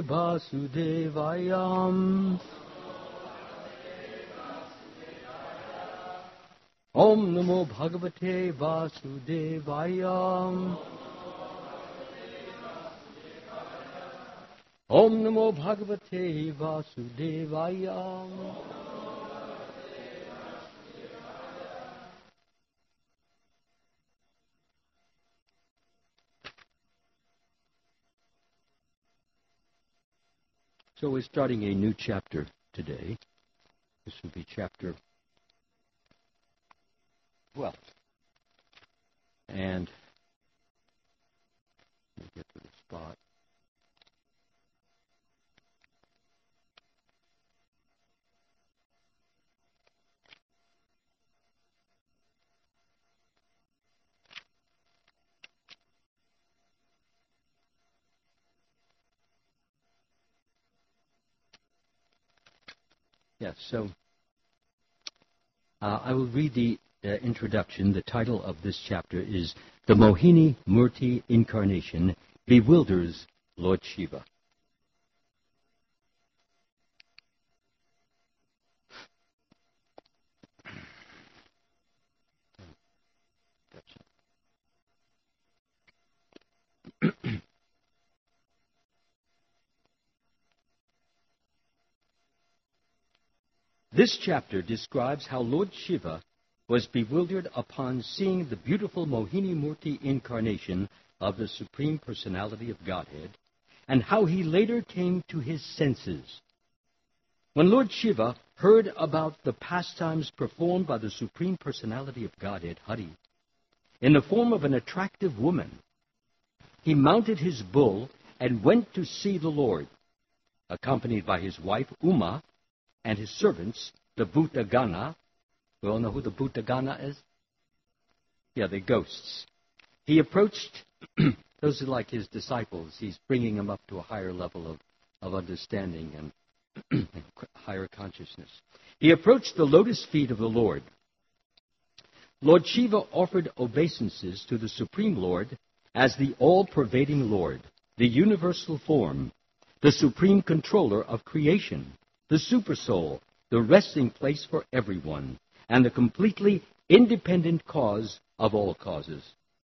Vasudevayam. Om Namo Bhagavate Vasudevayam. Om Namo Bhagavate Vasudevayam. So we're starting a new chapter today. This will be chapter 12. And let me get to the spot. Yes, so I will read the introduction. The title of this chapter is The Mohini Murti Incarnation Bewilders Lord Shiva. This chapter describes how Lord Shiva was bewildered upon seeing the beautiful Mohini Murti incarnation of the Supreme Personality of Godhead, and how he later came to his senses. When Lord Shiva heard about the pastimes performed by the Supreme Personality of Godhead, Hari, in the form of an attractive woman, he mounted his bull and went to see the Lord, accompanied by his wife Uma and his servants, the Bhutagana. We all know who the Bhutagana is? Yeah, they're ghosts. He approached, those are like his disciples. He's bringing them up to a higher level of understanding and higher consciousness. He approached the lotus feet of the Lord. Lord Shiva offered obeisances to the Supreme Lord as the all-pervading Lord, the universal form, the supreme controller of creation, the Supersoul, the resting place for everyone, and the completely independent cause of all causes.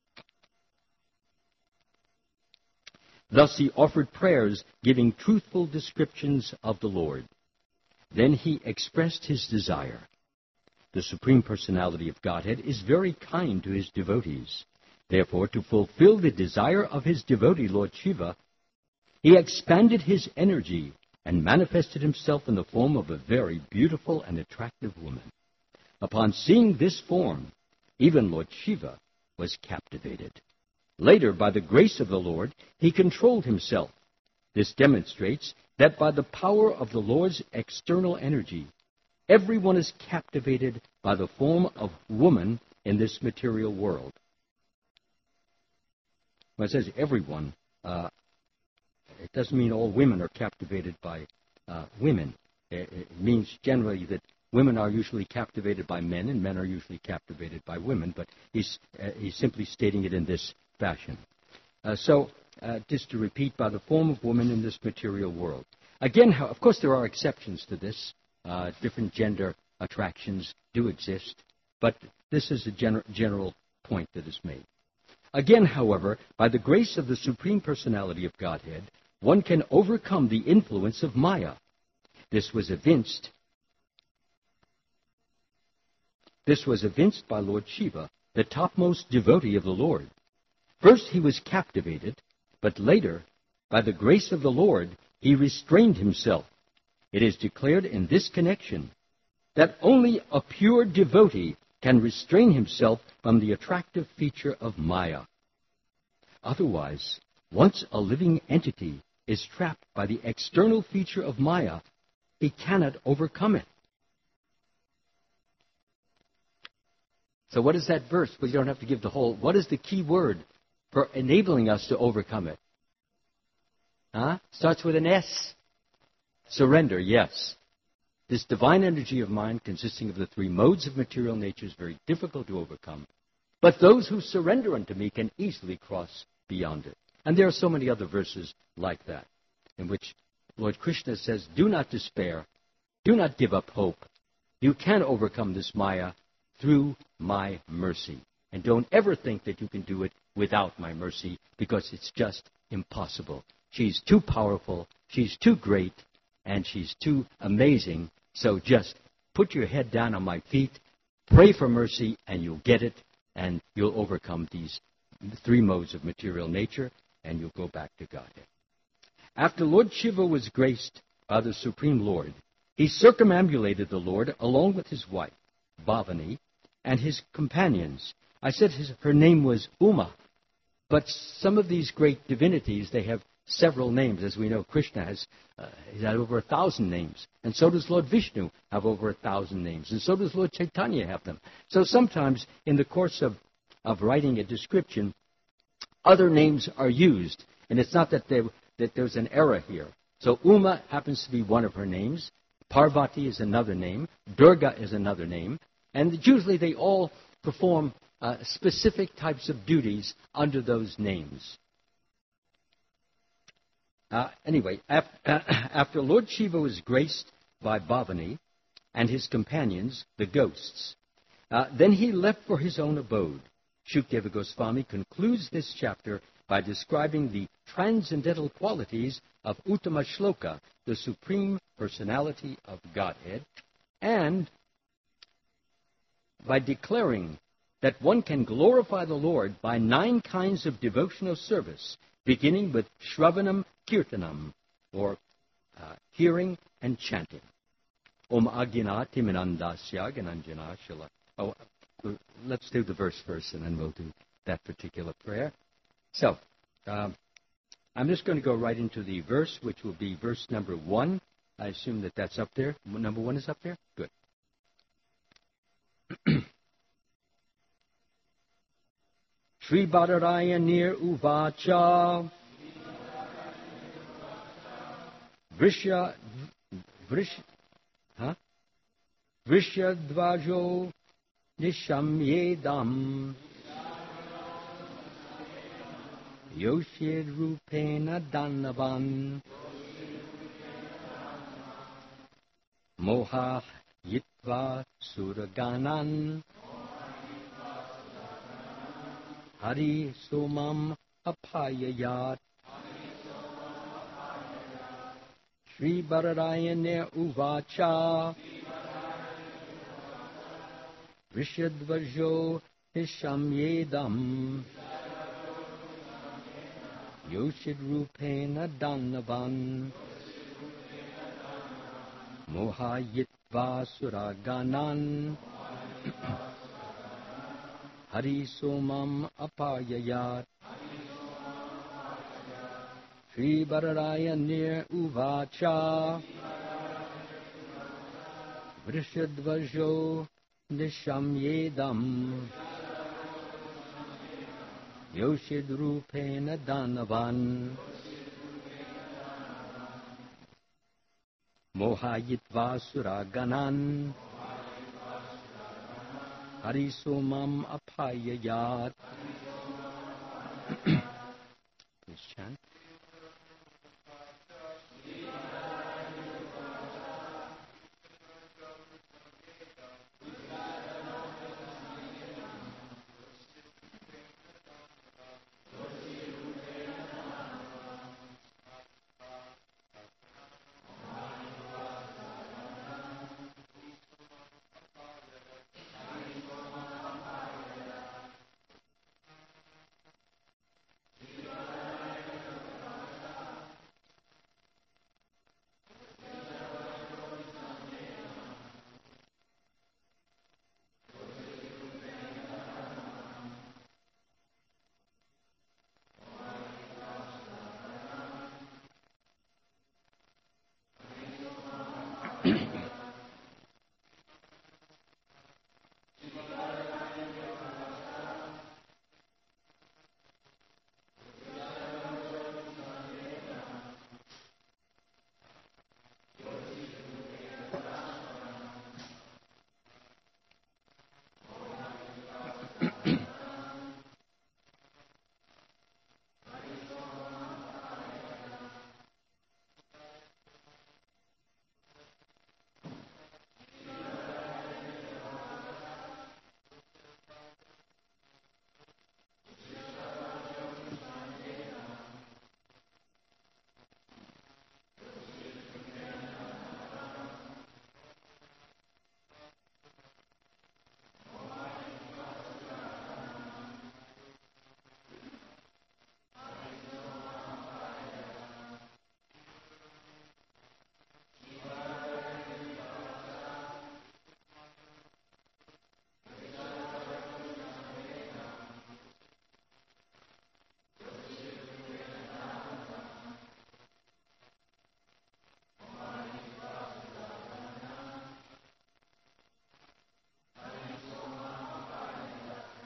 Thus he offered prayers giving truthful descriptions of the Lord. Then he expressed his desire. The Supreme Personality of Godhead is very kind to his devotees. Therefore, to fulfill the desire of his devotee, Lord Shiva, he expanded his energy and manifested himself in the form of a very beautiful and attractive woman. Upon seeing this form, even Lord Shiva was captivated. Later, by the grace of the Lord, he controlled himself. This demonstrates that by the power of the Lord's external energy, everyone is captivated by the form of woman in this material world. When it says everyone, it doesn't mean all women are captivated by women. It means generally that women are usually captivated by men and men are usually captivated by women, but he's simply stating it in this fashion. Just to repeat, by the form of woman in this material world. Again, of course, there are exceptions to this. Different gender attractions do exist, but this is a general point that is made. Again, however, by the grace of the Supreme Personality of Godhead, one can overcome the influence of Maya. This was evinced by Lord Shiva, the topmost devotee of the Lord. First he was captivated, but later, by the grace of the Lord, he restrained himself. It is declared in this connection that only a pure devotee can restrain himself from the attractive feature of Maya. Otherwise, once a living entity is trapped by the external feature of Maya, he cannot overcome it. So what is that verse? Well, you don't have to give the whole. What is the key word for enabling us to overcome it? Starts with an S. Surrender, yes. This divine energy of mind, consisting of the three modes of material nature, is very difficult to overcome. But those who surrender unto me can easily cross beyond it. And there are so many other verses like that, in which Lord Krishna says, do not despair. Do not give up hope. You can overcome this Maya through my mercy. And don't ever think that you can do it without my mercy, because it's just impossible. She's too powerful, she's too great, and she's too amazing. So just put your head down on my feet, pray for mercy, and you'll get it, and you'll overcome these three modes of material nature, and you'll go back to Godhead. After Lord Shiva was graced by the Supreme Lord, he circumambulated the Lord along with his wife, Bhavani, and his companions. I said her name was Uma, but some of these great divinities, they have several names. As we know, Krishna has over 1,000 names, and so does Lord Vishnu have over 1,000 names, and so does Lord Chaitanya have them. So sometimes in the course of writing a description, other names are used, and it's not that there's an error here. So Uma happens to be one of her names. Parvati is another name. Durga is another name. And usually they all perform specific types of duties under those names. Anyway, after Lord Shiva was graced by Bhavani and his companions, the ghosts, then he left for his own abode. Shukdeva Goswami concludes this chapter by describing the transcendental qualities of Uttama Shloka, the Supreme Personality of Godhead, and by declaring that one can glorify the Lord by 9 kinds of devotional service, beginning with Shravanam Kirtanam, or hearing and chanting. Om Agina Timinandasya Gananjana Shala. Oh, let's do the verse first, and then we'll do that particular prayer. So, I'm just going to go right into the verse, which will be verse number 1. I assume that that's up there. Number 1 is up there? Good. Sri Badaraya Nir Uvacha Vrishadvajo Nishamyedam Yoshid Rupena Danavan Moha Yitva Suraganan Hari Somam Apayayat Sri Badarayane Uvacha Vishadvajo Nishamyedam Yoshid Rupena Danavan Mohayitva Suraganan Hari Somam Apayayat Sri Badarayane Uvacha Vrishadvajo Nishamyedam Yoshid Rupena Danavan Mohayitva Suraganan Hari Somam Apayayat. Please chant.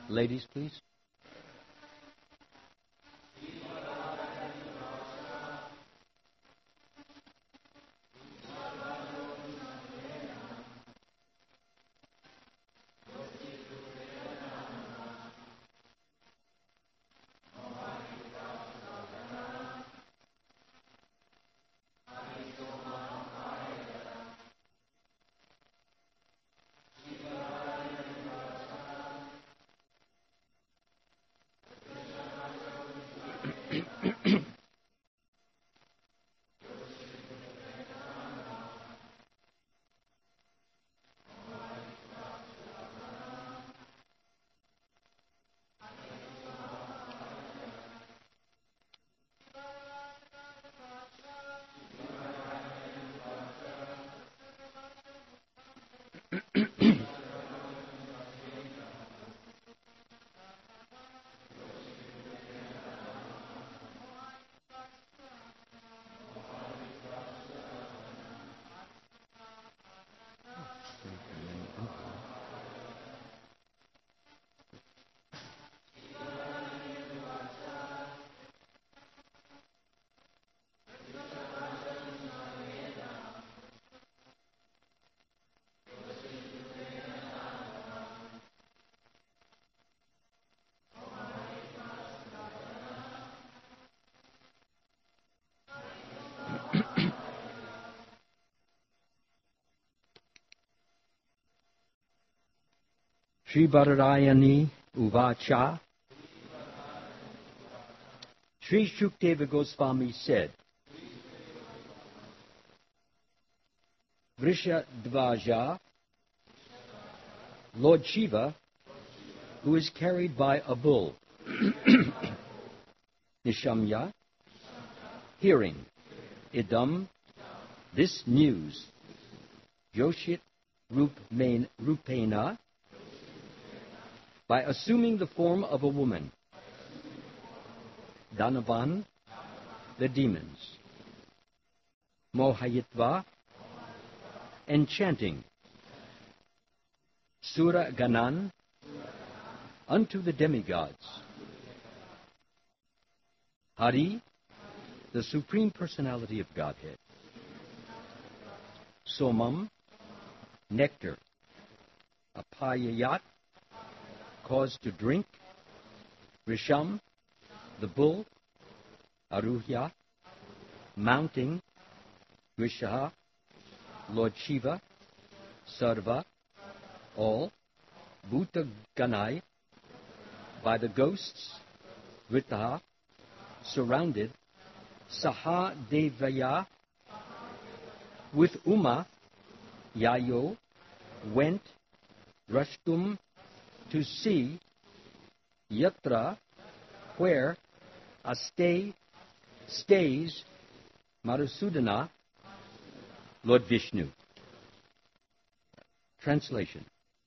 Ladies, please. Sri Badarayani Uvacha. Sri Shukdeva Goswami said, Vrishadvaja, Lord Shiva, who is carried by a bull. Nishamya, hearing. Idam, this news. Yoshit Rupena, by assuming the form of a woman. Danavan, the demons. Mohayitva, enchanting. Sura Ganan, unto the demigods. Hari, the Supreme Personality of Godhead. Somam, nectar. Apayayat, cause to drink. Risham, the bull. Aruhya, mounting. Rishaha, Lord Shiva. Sarva, all. Bhuta Ganai, by the ghosts. Ritaha, surrounded. Saha Devaya, with Uma. Yayo, went. Rashtum, to see. Yatra, where. Aste, stays. Madhusudana, Lord Vishnu. Translation.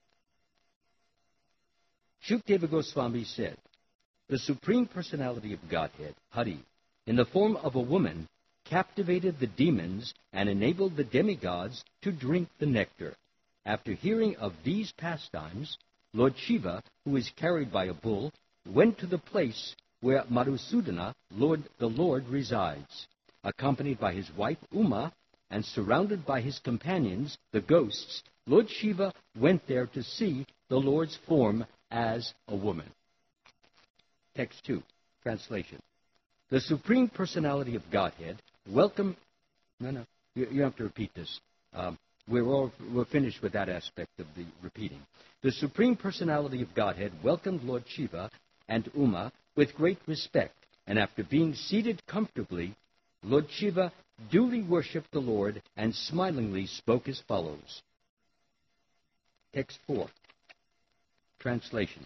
Shukdeva Goswami said, the Supreme Personality of Godhead, Hari, in the form of a woman, captivated the demons and enabled the demigods to drink the nectar. After hearing of these pastimes, Lord Shiva, who is carried by a bull, went to the place where Madhusudana, the Lord, resides. Accompanied by his wife Uma and surrounded by his companions, the ghosts, Lord Shiva went there to see the Lord's form as a woman. Text 2. Translation. The Supreme Personality of Godhead welcome... No, you have to repeat this. We're finished with that aspect of the repeating. The Supreme Personality of Godhead welcomed Lord Shiva and Uma with great respect, and after being seated comfortably, Lord Shiva duly worshipped the Lord and smilingly spoke as follows. Text 4. Translation.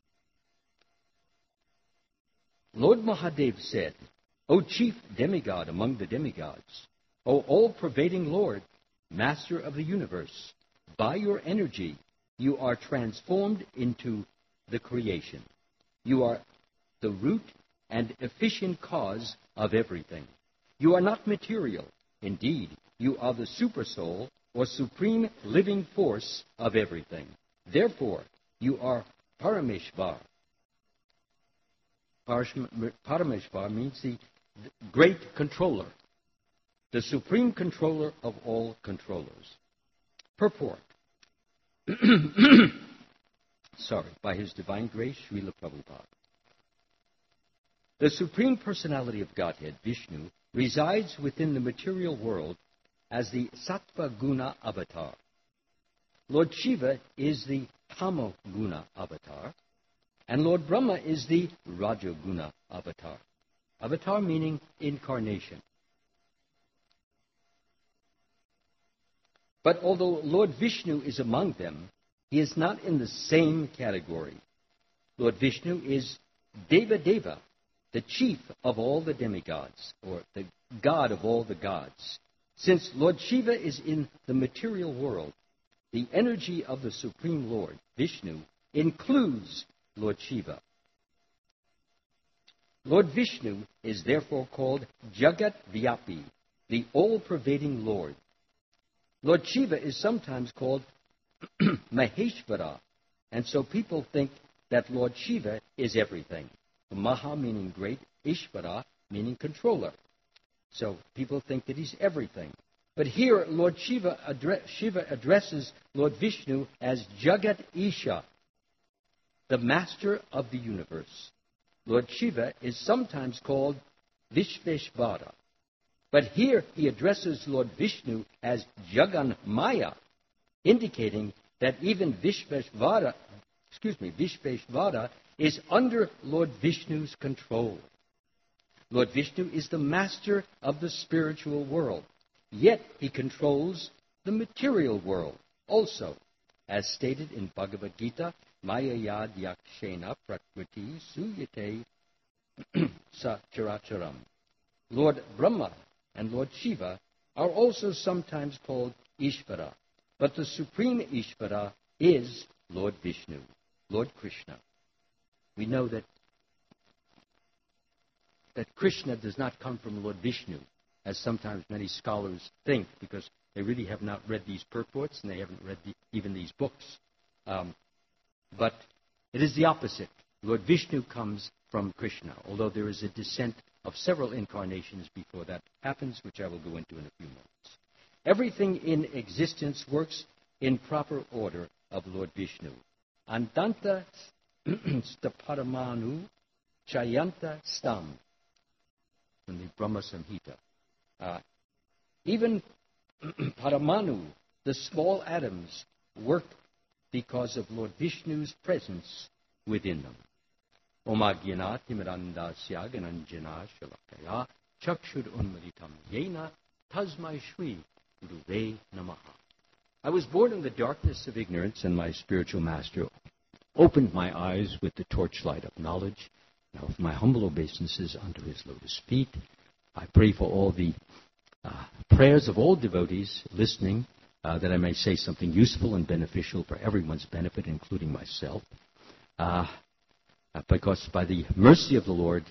Lord Mahadev said, O chief demigod among the demigods, O all-pervading Lord, Master of the universe, by your energy you are transformed into the creation. You are the root and efficient cause of everything. You are not material. Indeed, you are the supersoul or supreme living force of everything. Therefore, you are Parameshvar. Parameshvar means the great controller, the supreme controller of all controllers. Purport. By His divine grace, Srila Prabhupada. The Supreme Personality of Godhead, Vishnu, resides within the material world as the Sattva Guna avatar. Lord Shiva is the Tamo Guna avatar, and Lord Brahma is the Raja Guna avatar. Avatar meaning incarnation. But although Lord Vishnu is among them, He is not in the same category. Lord Vishnu is Deva Deva, the chief of all the demigods, or the god of all the gods. Since Lord Shiva is in the material world, the energy of the Supreme Lord, Vishnu, includes Lord Shiva. Lord Vishnu is therefore called Jagat Vyapi, the all-pervading Lord. Lord Shiva is sometimes called Maheshvara, and so people think that Lord Shiva is everything. Maha meaning great, Ishvara meaning controller. So people think that He's everything. But here, Lord Shiva addresses Lord Vishnu as Jagat Isha, the master of the universe. Lord Shiva is sometimes called Vishveshvara. But here he addresses Lord Vishnu as Jagan Maya, indicating that even Vishveshvara is under Lord Vishnu's control. Lord Vishnu is the master of the spiritual world, yet He controls the material world also, as stated in Bhagavad Gita, Maya yad yakshena prakriti suyate sacharacharam. Lord Brahma and Lord Shiva are also sometimes called Ishvara, but the supreme Ishvara is Lord Vishnu, Lord Krishna. We know that Krishna does not come from Lord Vishnu, as sometimes many scholars think, because they really have not read these purports and they haven't read even these books. But it is the opposite. Lord Vishnu comes from Krishna, although there is a descent of several incarnations before that happens, which I will go into in a few moments. Everything in existence works in proper order of Lord Vishnu. Antanta staparamanu chayanta stam, from the Brahma Samhita. Even Paramanu, the small atoms, work because of Lord Vishnu's presence within them. Omagyanat timirandasya gananjana shalakaya chakshur unmaditam yena tasmai shri guruve namaha. I was born in the darkness of ignorance, and my spiritual master opened my eyes with the torchlight of knowledge. Now, with my humble obeisances under His lotus feet, I pray for all the prayers of all devotees listening, that I may say something useful and beneficial for everyone's benefit, including myself. Because by the mercy of the Lord,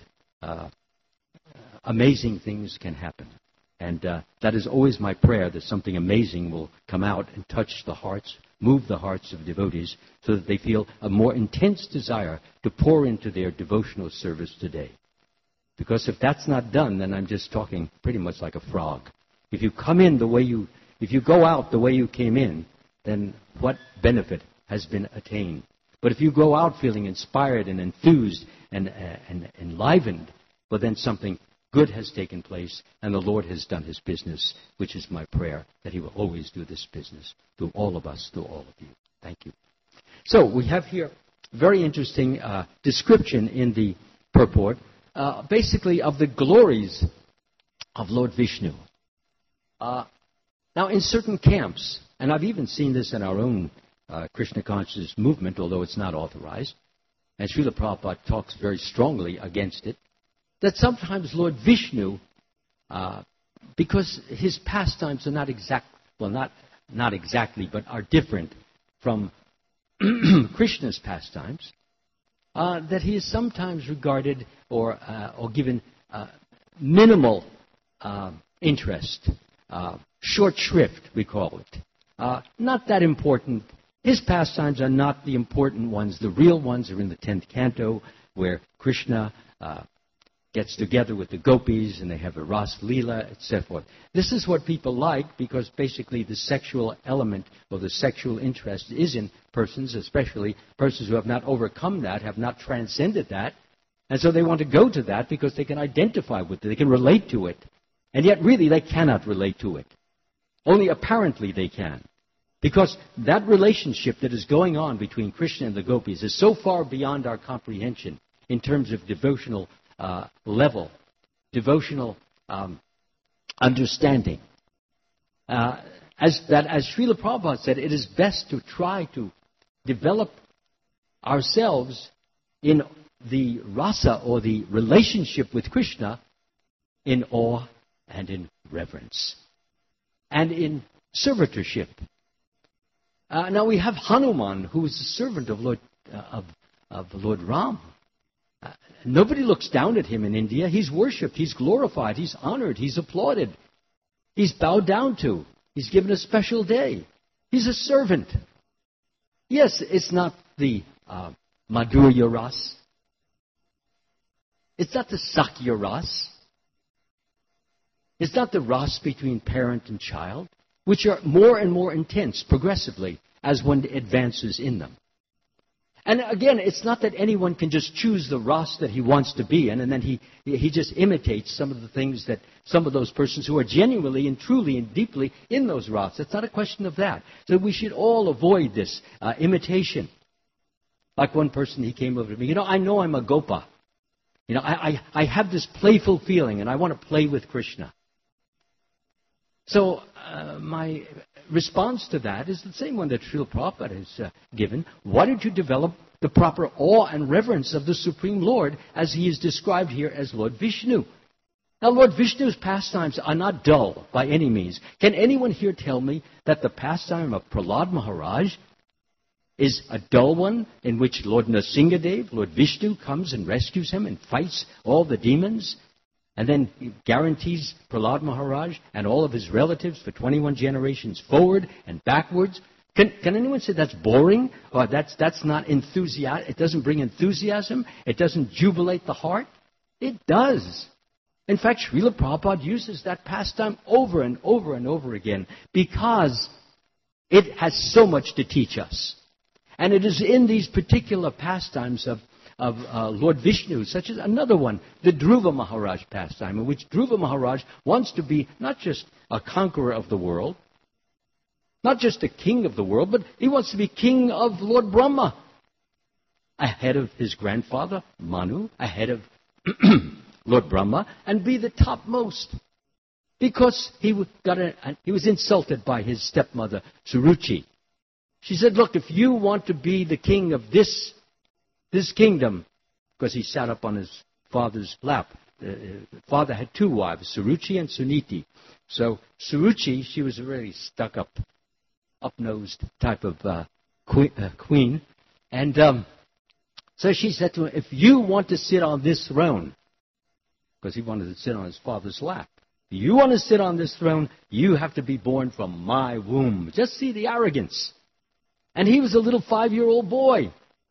amazing things can happen. And that is always my prayer, that something amazing will come out and touch the hearts, move the hearts of devotees, so that they feel a more intense desire to pour into their devotional service today. Because if that's not done, then I'm just talking pretty much like a frog. If you come in if you go out the way you came in, then what benefit has been attained? But if you go out feeling inspired and enthused and enlivened, well, then something good has taken place, and the Lord has done His business, which is my prayer, that He will always do this business through all of us, through all of you. Thank you. So we have here a very interesting description in the purport, basically of the glories of Lord Vishnu. Now, in certain camps, and I've even seen this in our own Krishna consciousness movement, although it's not authorized, and Srila Prabhupada talks very strongly against it, that sometimes Lord Vishnu, because His pastimes are not exactly, but are different from Krishna's pastimes, that He is sometimes regarded or given minimal interest, short shrift, we call it. Not that important His pastimes are not the important ones. The real ones are in the 10th canto, where Krishna gets together with the gopis and they have a Ras Leela, etc. This is what people like because basically the sexual element or the sexual interest is in persons, especially persons who have not overcome that, have not transcended that. And so they want to go to that because they can identify with it, they can relate to it. And yet really they cannot relate to it. Only apparently they can. Because that relationship that is going on between Krishna and the gopis is so far beyond our comprehension in terms of devotional level, devotional understanding. As Srila Prabhupada said, it is best to try to develop ourselves in the rasa or the relationship with Krishna in awe and in reverence and in servitorship. Now we have Hanuman, who is the servant of Lord Ram. Nobody looks down at him in India. He's worshipped, he's glorified, he's honored, he's applauded. He's bowed down to. He's given a special day. He's a servant. Yes, it's not the Madhurya Ras. It's not the Sakya Ras. It's not the Ras between parent and child, which are more and more intense progressively as one advances in them. And again, it's not that anyone can just choose the Ras that he wants to be in, and then he just imitates some of the things that some of those persons who are genuinely and truly and deeply in those Ras. It's not a question of that. So we should all avoid this imitation. Like one person, he came over to me, I know I'm a Gopa. I have this playful feeling, and I want to play with Krishna. So my response to that is the same one that Srila Prabhupada has given. Why don't you develop the proper awe and reverence of the Supreme Lord as he is described here as Lord Vishnu? Now, Lord Vishnu's pastimes are not dull by any means. Can anyone here tell me that the pastime of Prahlad Maharaj is a dull one in which Lord Nrsingadev, Lord Vishnu, comes and rescues him and fights all the demons? And then guarantees Prahlad Maharaj and all of his relatives for 21 generations forward and backwards. Can anyone say that's boring? Or that's not enthusiasm? It doesn't bring enthusiasm? It doesn't jubilate the heart? It does. In fact, Srila Prabhupada uses that pastime over and over and over again because it has so much to teach us. And it is in these particular pastimes of Lord Vishnu, such as another one, the Dhruva Maharaj pastime, in which Dhruva Maharaj wants to be not just a conqueror of the world, not just a king of the world, but he wants to be king of Lord Brahma, ahead of his grandfather, Manu, ahead of Lord Brahma, and be the topmost. Because he was insulted by his stepmother, Suruchi. She said, look, if you want to be the king of this kingdom, because he sat up on his father's lap. Father had two wives, Suruchi and Suniti. So Suruchi, she was a really stuck-up, up-nosed type of queen. And so she said to him, if you want to sit on this throne, because he wanted to sit on his father's lap, if you want to sit on this throne, you have to be born from my womb. Just see the arrogance. And he was a little 5-year-old boy.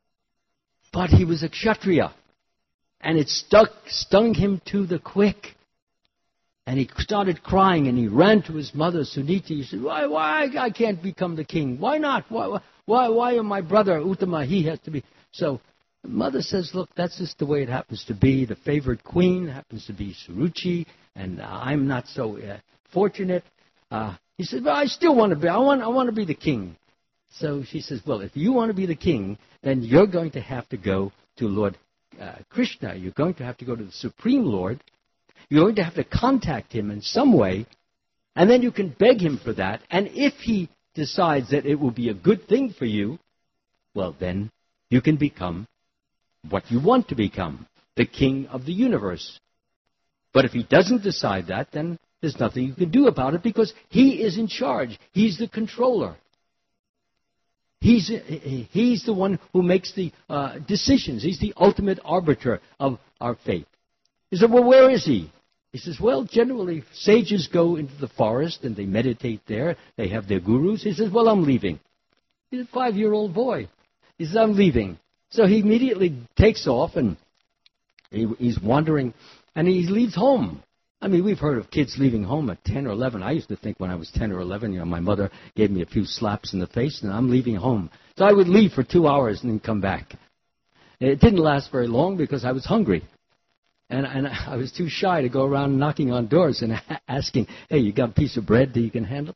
But he was a Kshatriya. And it stung him to the quick. And he started crying and he ran to his mother, Suniti. He said, why I can't become the king? Why not? Why my brother, Uttama, he has to be? So mother says, look, that's just the way it happens to be. The favorite queen happens to be Suruchi. And I'm not so fortunate. He said, well, I still want to be. I want to be the king. So she says, well, if you want to be the king, then you're going to have to go to Lord Krishna. You're going to have to go to the Supreme Lord. You're going to have to contact him in some way, and then you can beg him for that. And if he decides that it will be a good thing for you, well, then you can become what you want to become, the king of the universe. But if he doesn't decide that, then there's nothing you can do about it because he is in charge. He's the controller. He's the one who makes the decisions. He's the ultimate arbiter of our fate. He said, well, where is he? He says, well, generally, sages go into the forest and they meditate there. They have their gurus. He says, well, I'm leaving. He's a 5-year-old boy. He says, I'm leaving. So he immediately takes off, and he's wandering, and he leaves home. I mean, we've heard of kids leaving home at 10 or 11. I used to think when I was 10 or 11, my mother gave me a few slaps in the face, and I'm leaving home. So I would leave for 2 hours and then come back. It didn't last very long because I was hungry. And I was too shy to go around knocking on doors and asking, hey, you got a piece of bread that you can handle?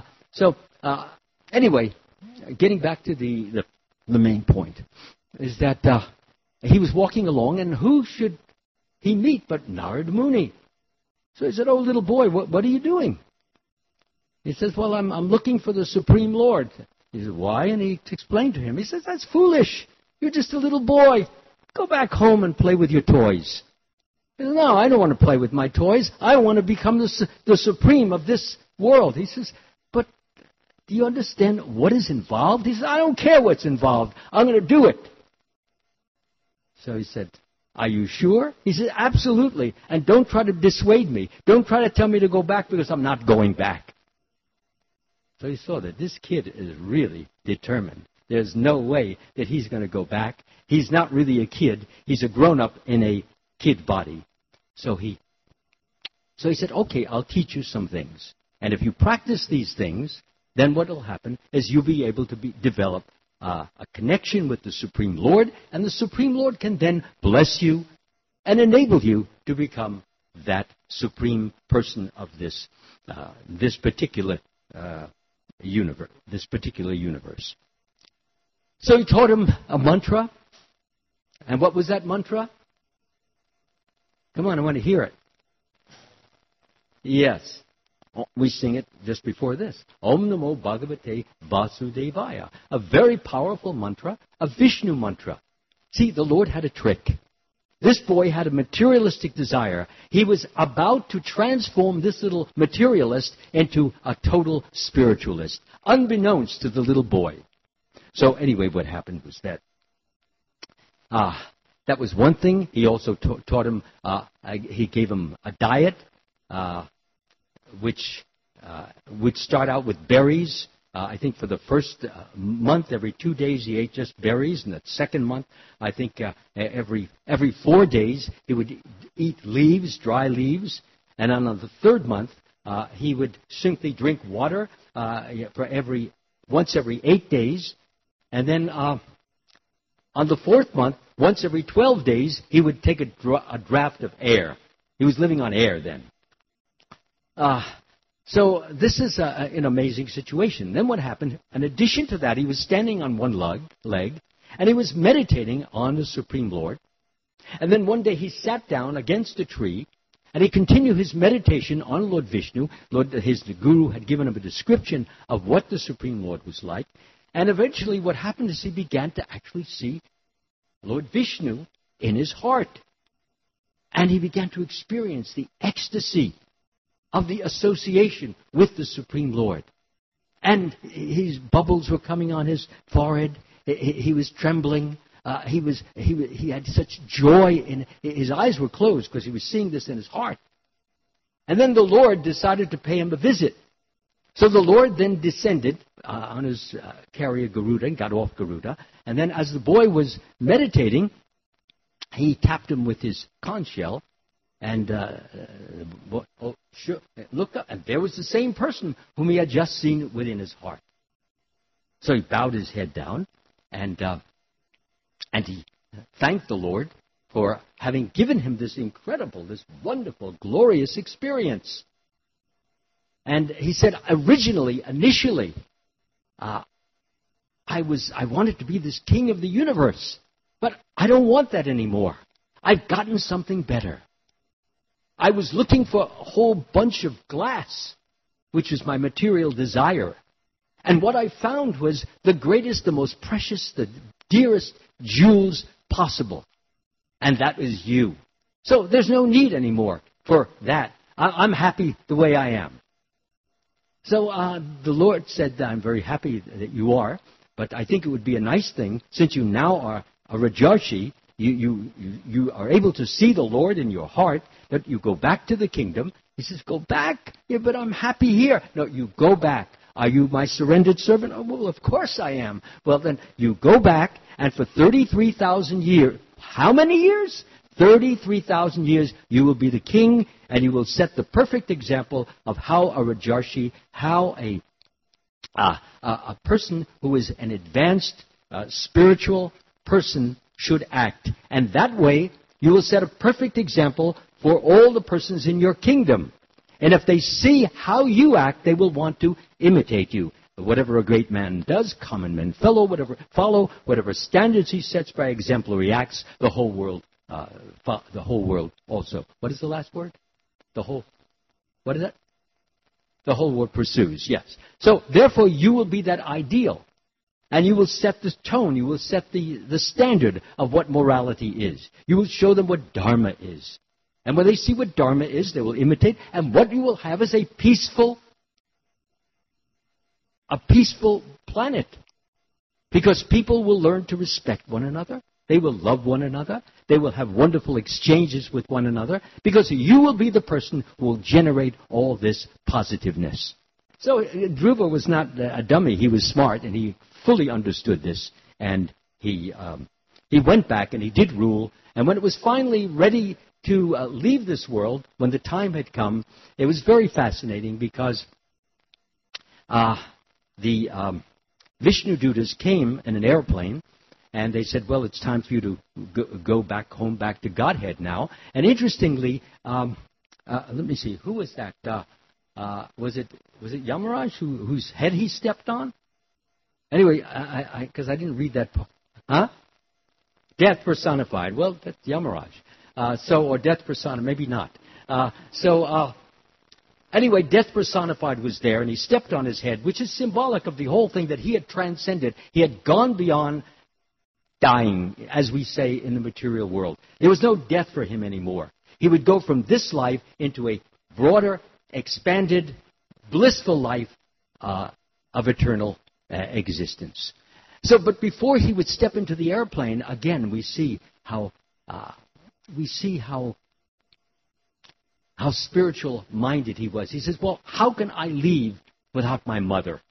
Anyway, getting back to the main point, is that he was walking along, and who should he meet but Narada Muni? So he said, oh, little boy, what are you doing? He says, well, I'm looking for the Supreme Lord. He said, why? And he explained to him. He says, that's foolish. You're just a little boy. Go back home and play with your toys. He says, no, I don't want to play with my toys. I want to become the supreme of this world. He says, but do you understand what is involved? He says, I don't care what's involved. I'm going to do it. So he said, are you sure? He said, absolutely. And don't try to dissuade me. Don't try to tell me to go back because I'm not going back. So he saw that this kid is really determined. There's no way that he's going to go back. He's not really a kid. He's a grown-up in a kid body. So he said, okay, I'll teach you some things. And if you practice these things, then what will happen is you'll be able to develop a connection with the Supreme Lord, and the Supreme Lord can then bless you and enable you to become that supreme person of this particular universe. So he taught him a mantra. And what was that mantra? Come on, I want to hear it. Yes. We sing it just before this. Om Namo Bhagavate Vasudevaya. A very powerful mantra, a Vishnu mantra. See, the Lord had a trick. This boy had a materialistic desire. He was about to transform this little materialist into a total spiritualist, unbeknownst to the little boy. So anyway, what happened was that that was one thing. He also taught him, he gave him a diet, which would start out with berries. I think for the first month, every 2 days he ate just berries. And that second month, I think every 4 days he would eat leaves, dry leaves. And on the third month, he would simply drink water once every 8 days. And then on the fourth month, once every 12 days, he would take a draft of air. He was living on air then. So this is an amazing situation. Then what happened? In addition to that, he was standing on one leg, and he was meditating on the Supreme Lord. And then one day he sat down against a tree, and he continued his meditation on Lord Vishnu. The guru had given him a description of what the Supreme Lord was like. And eventually what happened is he began to actually see Lord Vishnu in his heart. And he began to experience the ecstasy of the association with the Supreme Lord. And his bubbles were coming on his forehead. He was trembling. He had such joy. His eyes were closed because he was seeing this in his heart. And then the Lord decided to pay him a visit. So the Lord then descended on his carrier Garuda and got off Garuda. And then as the boy was meditating, he tapped him with his conch shell. And looked up, and there was the same person whom he had just seen within his heart. So he bowed his head down, and he thanked the Lord for having given him this incredible, this wonderful, glorious experience. And he said, initially, I wanted to be this king of the universe, but I don't want that anymore. I've gotten something better. I was looking for a whole bunch of glass, which was my material desire. And what I found was the greatest, the most precious, the dearest jewels possible. And that is you. So there's no need anymore for that. I'm happy the way I am. So the Lord said, I'm very happy that you are, but I think it would be a nice thing, since you now are a Rajarshi, you are able to see the Lord in your heart, that you go back to the kingdom. He says, go back? Yeah, but I'm happy here. No, you go back. Are you my surrendered servant? Oh, well, of course I am. Well, then you go back, and for 33,000 years, how many years? 33,000 years, you will be the king, and you will set the perfect example of how a Rajarshi, how a person who is an advanced spiritual person should act. And that way, you will set a perfect example for all the persons in your kingdom. And if they see how you act, they will want to imitate you. Whatever a great man does, common men follow. Whatever standards he sets by exemplary acts, the whole world also. What is the last word? What is that? The whole world pursues, yes. So, therefore, you will be that ideal. And you will set the tone. You will set the standard of what morality is. You will show them what Dharma is. And when they see what Dharma is, they will imitate. And what you will have is a peaceful planet. Because people will learn to respect one another. They will love one another. They will have wonderful exchanges with one another. Because you will be the person who will generate all this positiveness. So Dhruva was not a dummy. He was smart, and he fully understood this. And he went back, and he did rule. And when it was finally ready to leave this world, when the time had come, it was very fascinating because the Vishnu Dutas came in an airplane, and they said, well, it's time for you to go back home, back to Godhead now. And interestingly, let me see, who was that? Was it Yamaraj whose head he stepped on? Anyway, because I didn't read that part. Huh? Death personified. Well, that's Yamaraj. Or death personified, maybe not. Anyway, death personified was there, and he stepped on his head, which is symbolic of the whole thing that he had transcended. He had gone beyond dying, as we say in the material world. There was no death for him anymore. He would go from this life into a broader, expanded, blissful life of eternal existence. But before he would step into the airplane, again, we see how spiritual-minded he was. He says, well, how can I leave without my mother?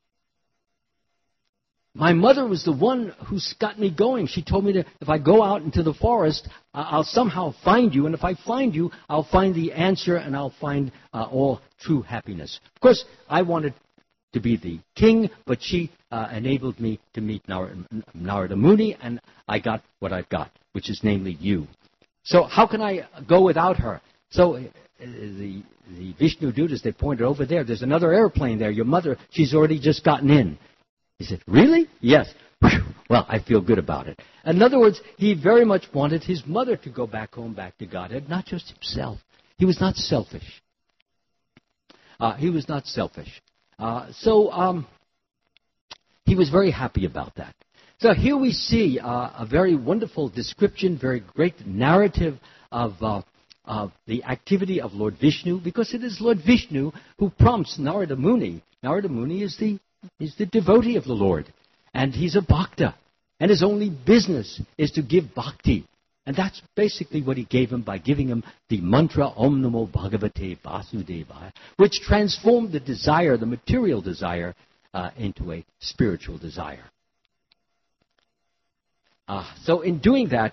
My mother was the one who's got me going. She told me that if I go out into the forest, I'll somehow find you. And if I find you, I'll find the answer, and I'll find all true happiness. Of course, I wanted to be the king, but she enabled me to meet Narada Muni, and I got what I've got, which is namely you. So how can I go without her? So the Vishnu Dutas, they pointed over there. There's another airplane there. Your mother, she's already just gotten in. He said, really? Yes. Well, I feel good about it. In other words, he very much wanted his mother to go back home, back to Godhead, not just himself. He was not selfish. He was very happy about that. So here we see a very wonderful description, very great narrative of the activity of Lord Vishnu, because it is Lord Vishnu who prompts Narada Muni. Narada Muni is the devotee of the Lord, and he's a bhakta, and his only business is to give bhakti. And that's basically what he gave him by giving him the mantra Om Namo Bhagavate Vasudevaya, which transformed the desire, the material desire, into a spiritual desire. So in doing that,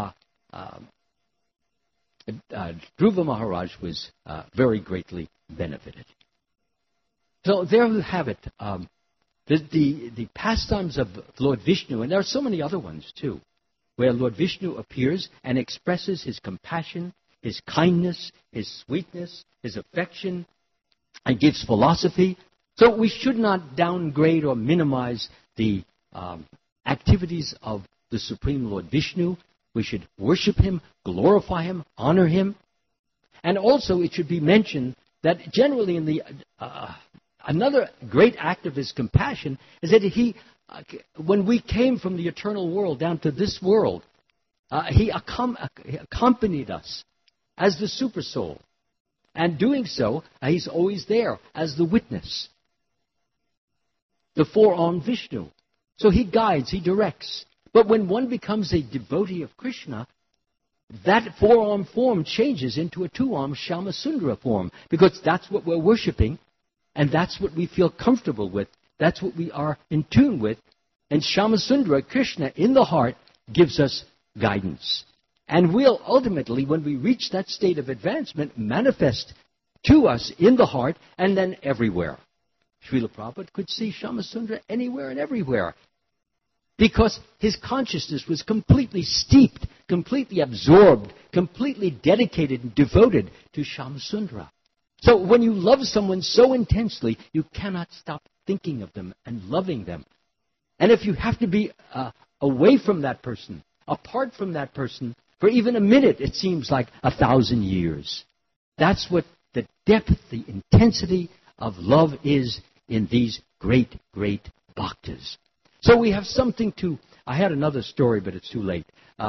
Dhruva Maharaj was very greatly benefited. So there you have it. The pastimes of Lord Vishnu, and there are so many other ones too, where Lord Vishnu appears and expresses his compassion, his kindness, his sweetness, his affection, and gives philosophy. So we should not downgrade or minimize the activities of the Supreme Lord Vishnu. We should worship him, glorify him, honor him. And also it should be mentioned that generally in the another great act of his compassion is that he, when we came from the eternal world down to this world, he accompanied us as the super soul. And doing so, he's always there as the witness, the four-armed Vishnu. So he guides, he directs. But when one becomes a devotee of Krishna, that four-armed form changes into a two-armed Shyamasundara form, because that's what we're worshiping. And that's what we feel comfortable with. That's what we are in tune with. And Shamasundara, Krishna, in the heart, gives us guidance. And will ultimately, when we reach that state of advancement, manifest to us in the heart and then everywhere. Srila Prabhupada could see Shamasundara anywhere and everywhere, because his consciousness was completely steeped, completely absorbed, completely dedicated and devoted to Shamasundara. So when you love someone so intensely, you cannot stop thinking of them and loving them. And if you have to be away from that person, apart from that person, for even a minute, it seems like 1,000 years. That's what the depth, the intensity of love is in these great, great bhaktas. So we have something to... I had another story, but it's too late.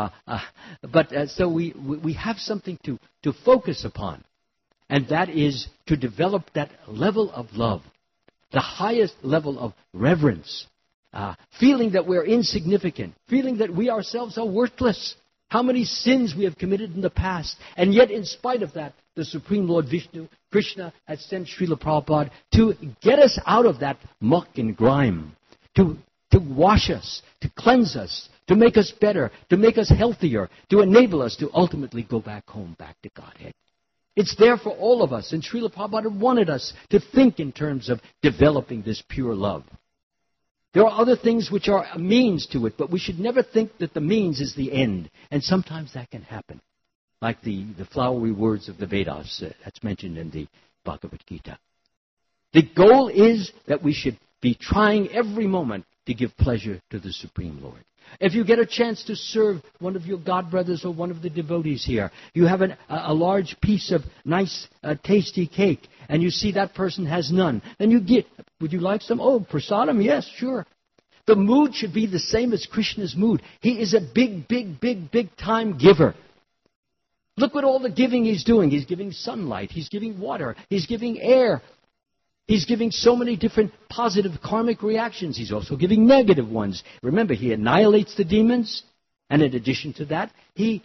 So we have something to focus upon, and that is to develop that level of love, the highest level of reverence, feeling that we're insignificant, feeling that we ourselves are worthless. How many sins we have committed in the past, and yet in spite of that, the Supreme Lord Vishnu, Krishna, has sent Srila Prabhupada to get us out of that muck and grime, to wash us, to cleanse us, to make us better, to make us healthier, to enable us to ultimately go back home, back to Godhead. It's there for all of us, and Srila Prabhupada wanted us to think in terms of developing this pure love. There are other things which are a means to it, but we should never think that the means is the end. And sometimes that can happen, like the flowery words of the Vedas that's mentioned in the Bhagavad Gita. The goal is that we should be trying every moment to give pleasure to the Supreme Lord. If you get a chance to serve one of your godbrothers or one of the devotees here, you have a large piece of nice, tasty cake, and you see that person has none, then you get, would you like some? Oh, prasadam? Yes, sure. The mood should be the same as Krishna's mood. He is a big, big, big, big time giver. Look at all the giving he's doing. He's giving sunlight. He's giving water. He's giving air. He's giving so many different positive karmic reactions. He's also giving negative ones. Remember, he annihilates the demons. And in addition to that, he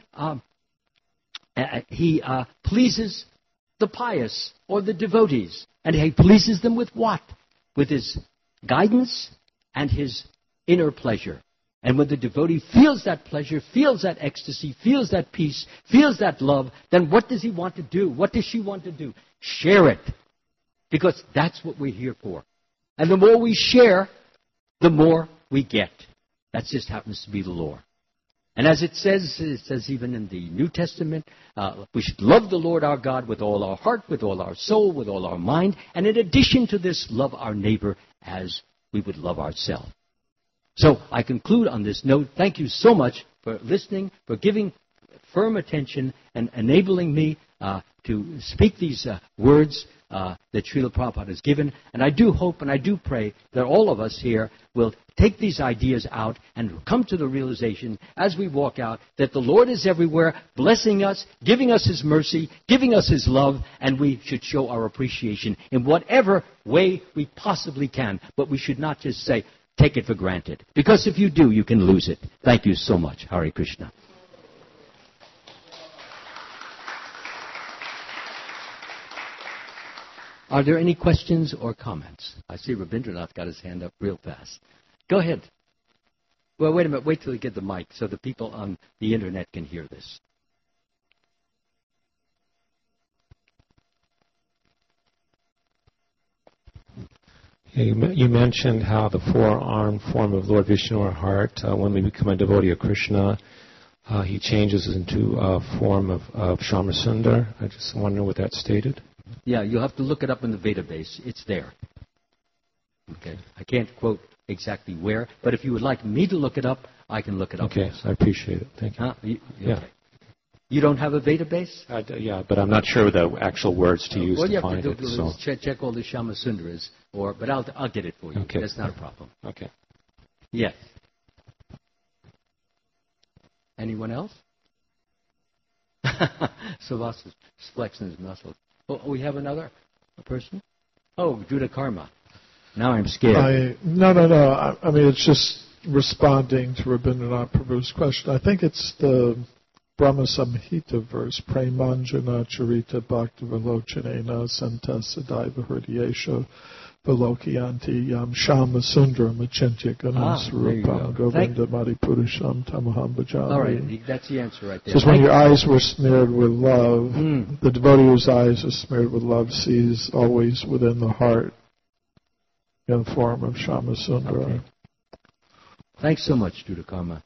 pleases the pious or the devotees. And he pleases them with what? With his guidance and his inner pleasure. And when the devotee feels that pleasure, feels that ecstasy, feels that peace, feels that love, then what does he want to do? What does she want to do? Share it. Because that's what we're here for. And the more we share, the more we get. That just happens to be the law. And as it says even in the New Testament, we should love the Lord our God with all our heart, with all our soul, with all our mind. And in addition to this, love our neighbor as we would love ourselves. So I conclude on this note. Thank you so much for listening, for giving firm attention and enabling me to speak these words that Srila Prabhupada has given. And I do hope and I do pray that all of us here will take these ideas out and come to the realization as we walk out that the Lord is everywhere, blessing us, giving us His mercy, giving us His love, and we should show our appreciation in whatever way we possibly can. But we should not just say, take it for granted. Because if you do, you can lose it. Thank you so much. Hare Krishna. Are there any questions or comments? I see Rabindranath got his hand up real fast. Go ahead. Well, wait a minute. Wait till you get the mic so the people on the Internet can hear this. You mentioned how the four-armed form of Lord Vishnu, our heart, when we become a devotee of Krishna, he changes into a form of Shamasundar. I just wonder what that stated. Yeah, you'll have to look it up in the Vedabase. It's there. Okay. I can't quote exactly where, but if you would like me to look it up, I can look it up. Okay, also. I appreciate it. Thank you. Yeah. Okay. You don't have a Vedabase? Yeah, but I'm not sure the actual words to use to find it. So check all the Shamasundaras, but I'll get it for you. Okay. That's not a problem. Okay. Yes. Anyone else? Savas is flexing his muscles. Oh, we have another person? Oh, Judah Karma. Now I'm scared. No. I mean, it's just responding to Rabindranath Prabhu's question. I think it's the Brahma Samhita verse, Premanjana Charita Bhakta Vilochanena Santa Sadaiva Hridayesha Vilokyanti Yam Shama Sundram Achintya Ganam Sarupam Govinda Madi Purusham Tamaham Bhajami. All right, that's the answer right there. Says when your eyes were smeared with love, the devotee whose eyes are smeared with love sees always within the heart in the form of Shama Sundara. Okay. Thanks so much, Dudakarma.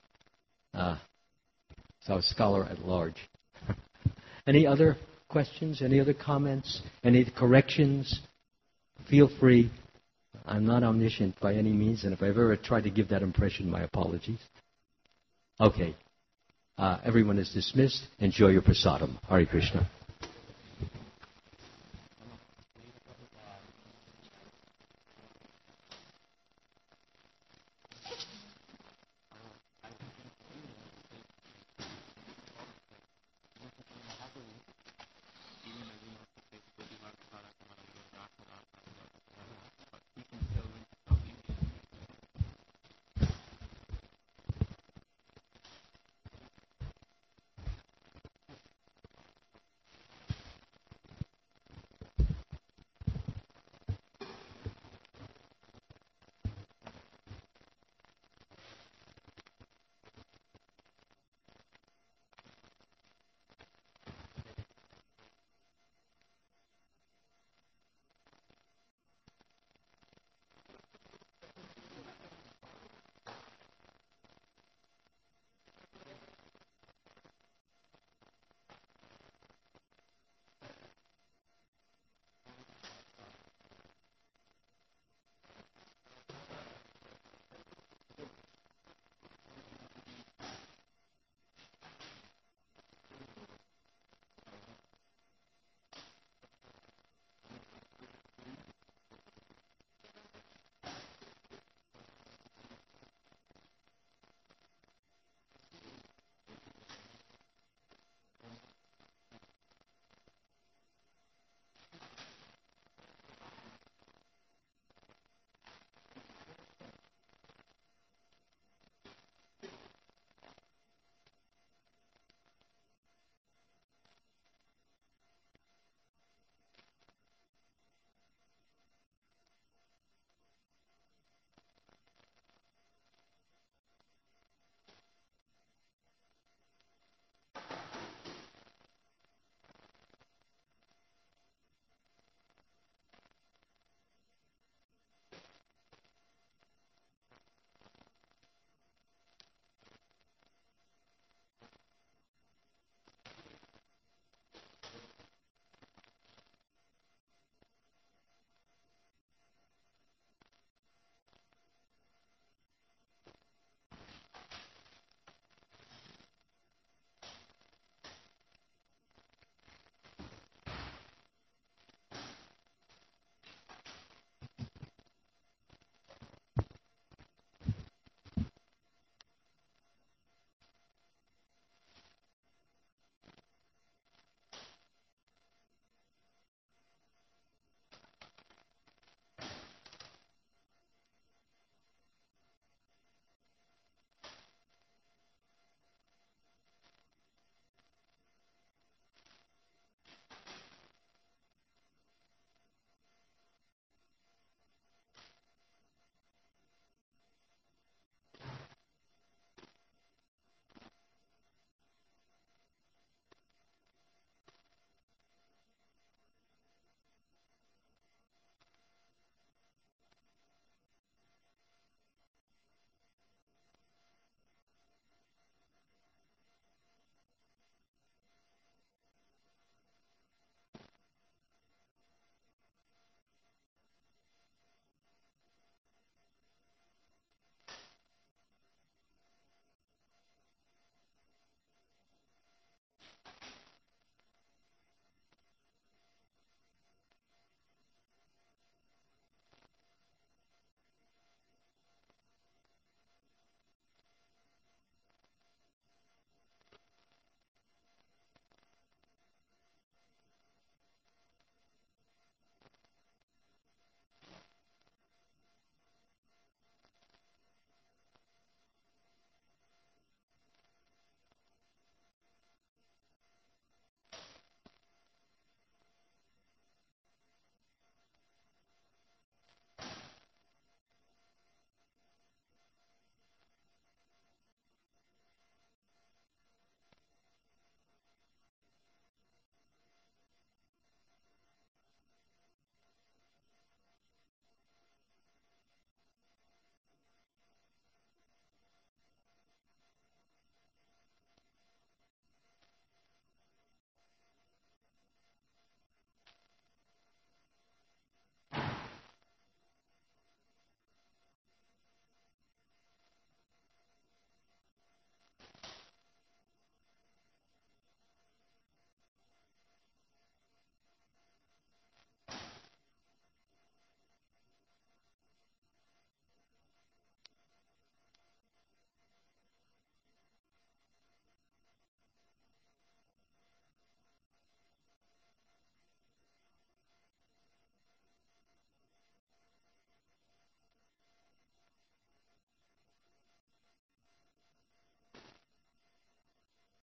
So, scholar at large. Any other questions? Any other comments? Any corrections? Feel free. I'm not omniscient by any means, and if I've ever tried to give that impression, my apologies. Okay. Everyone is dismissed. Enjoy your prasadam. Hare Krishna.